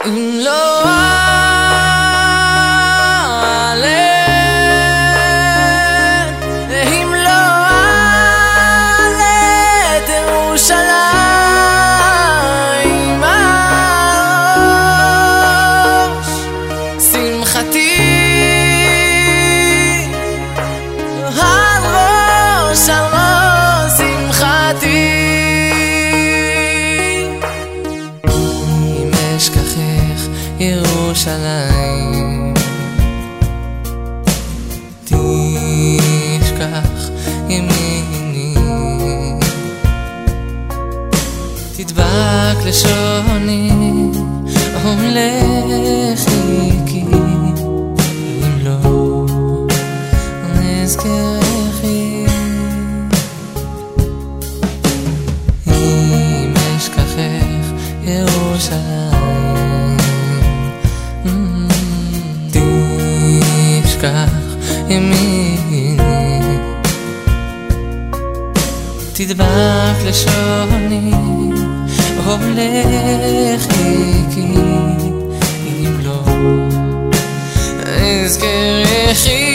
אם לא אעלה, אם לא אעלה את ירושלים על ראש שמחתי, על ראש שמחתי. אם אשכחך ירושלים, תשכח ימיני, תדבק לשוני ולחי, כי אם לא נזכרכי. אם אשכחך ירושלים, תשכח ימיני, תדבק לשוני ולחי, כי אם לא אזכרכי.